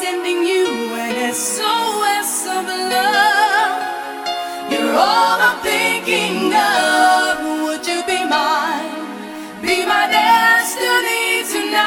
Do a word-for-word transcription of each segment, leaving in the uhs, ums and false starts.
sending you an S O S of love. You're all I'm thinking of. Would you be mine? Be my destiny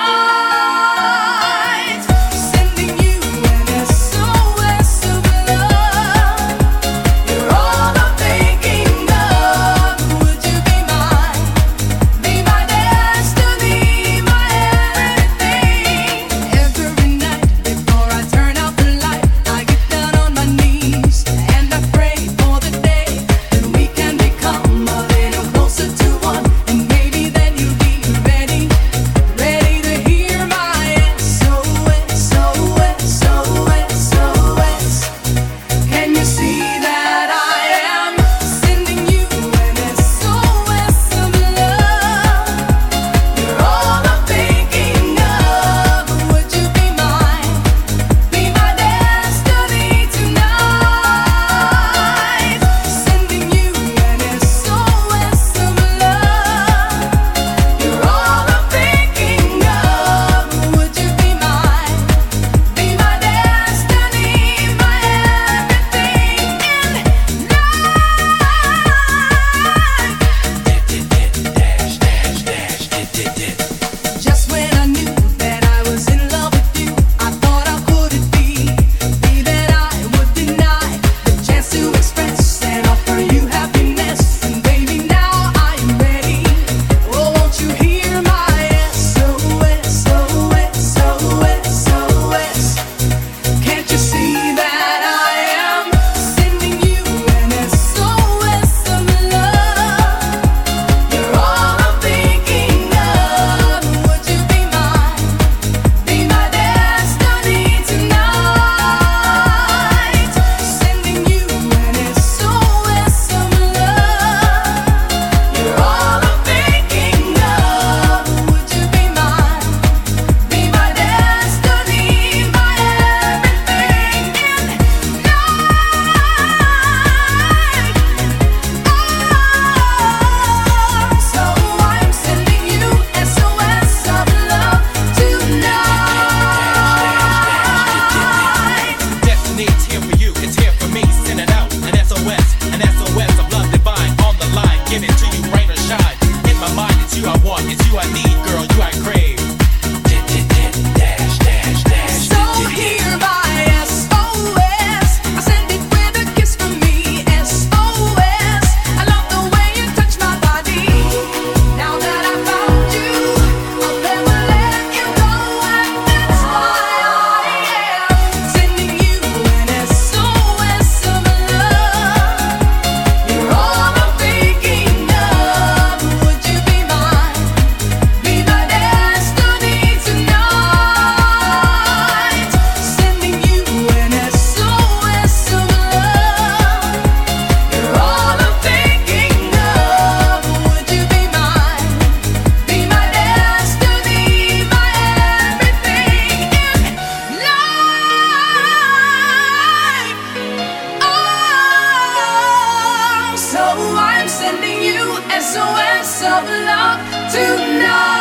tonight. Sending you an S O S of love. You're all I'm thinking of. Would you be mine? Be my destiny, my everything. Every night before I turn out the light, I get down on my knees and I pray for the day that we can become a little closer to one. And maybe then you'll be ready, ready to hear my S O S, S O S, S O S, S O S. Can you see that I am sending you an S O S of love? You're all I'm thinking of. Would you be mine? Be my destiny tonight. Sending you an S O S of love. You're all I'm thinking of. Would you be mine? Be my destiny, my everything in life. Just when I knew that I was in love with you, I thought how could it be? Be that I would deny the chance to express and offer you happiness. And baby, now I am ready. Oh, won't you hear my S O S, S O S, S O S, S O S? Can't you see that I am sending you an S O S of love? You're all I'm thinking of. Would you be mine? Be my destiny tonight. Sending you an S O S of love. You're all I'm thinking of. Would you be mine? Be my destiny, my everything in life. So I'm sending you S O S of love tonight. Destiny's here for you, it's here for me. Send it out, an S O S, an S O S of love divine. On the line, give it to you, rain or shine. In my mind, it's you I want, it's you I need, girl, you I crave. Dash, dash, dash. So hear my S O S. I send it with a kiss from me. S O S. I love the way you touch my body. Now that I found you, I'll never let you go, and that's why I am sending you an S O S of love. You're all I'm thinking of. Would you be mine? Be my destiny tonight. Sending you an S O S of love. You're all I'm thinking of. Would you be mine? Be my destiny, my everything in life. Oh, so I'm sending you S O S of love tonight.